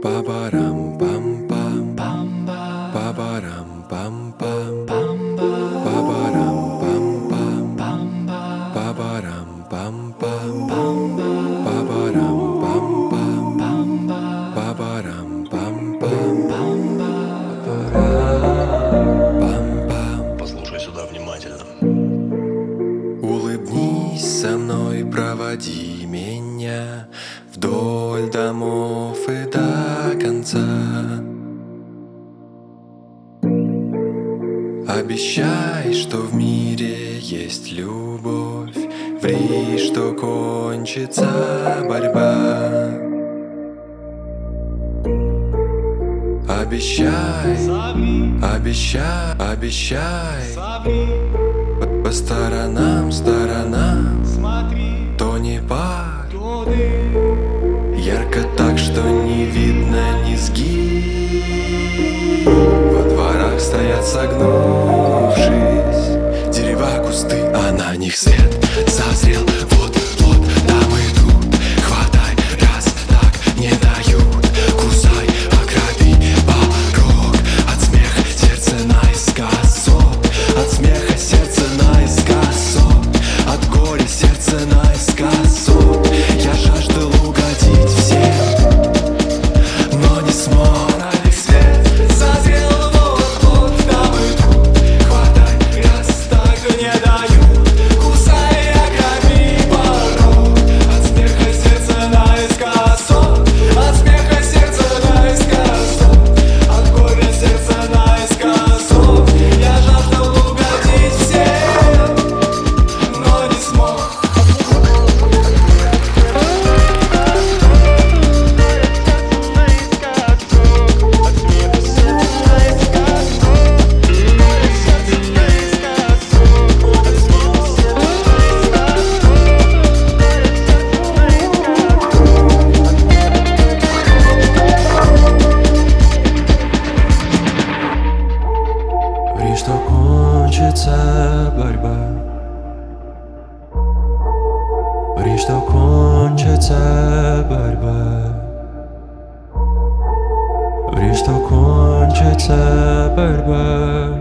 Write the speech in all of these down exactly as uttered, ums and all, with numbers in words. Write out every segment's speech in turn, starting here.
Пабарам пам пам пабарам пам пам пабарам пам пам пабарам пам пам пабарам пам пам пабарам пам пам. Послушай сюда внимательно. Улыбнись со мной, проводи меня вдоль домов и до конца. Обещай, что в мире есть любовь, ври, что кончится борьба. Обещай, обещай, обещай, по сторонам, сторонам то не пар, ярко так, что не видно низги. Во дворах стоят согнувшись дерева, кусты, а на них свет созрел. Вот-вот там идут, хватай, раз так не дают, кусай, окропи порог. От смеха сердце наискосок, от смеха сердце наискосок, от горя сердце наискосок. Я жаждал угодить всем, но не смог. На них свет созрел, вот-вот там идут, хватай, раз так не дают, кусай, окропи порог. От смеха сердце наискосок, от смеха сердце наискосок, от горя сердце наискосок. Я жаждал угодить всем, но не смог. Ври, что кончится борьба, ври, что кончится борьба, ври, что кончится борьба,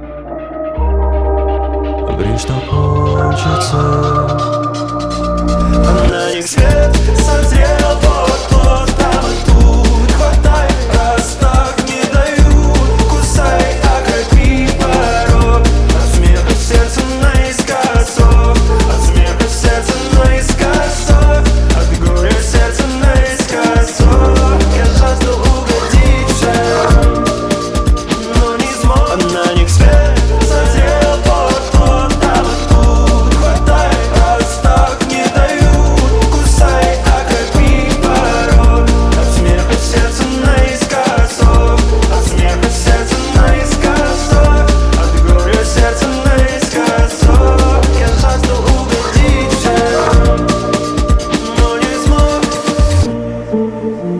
ври, что кончится. На них свет созрел, вот-вот там и тут, хватай, раз так не дают, кусай, окропи порог. От смеха сердце наискосок, от смеха сердце наискосок, от горя сердце наискосок. Я жаждал угодить всем, но не смог. На них свет созрел, вот-вот там и тут, хватай, раз так не дают, кусай, окропи порог. От смеха сердце наискосок, от смеха сердце наискосок, от горя сердце наискосок. Я жаждал угодить всем, но не смог.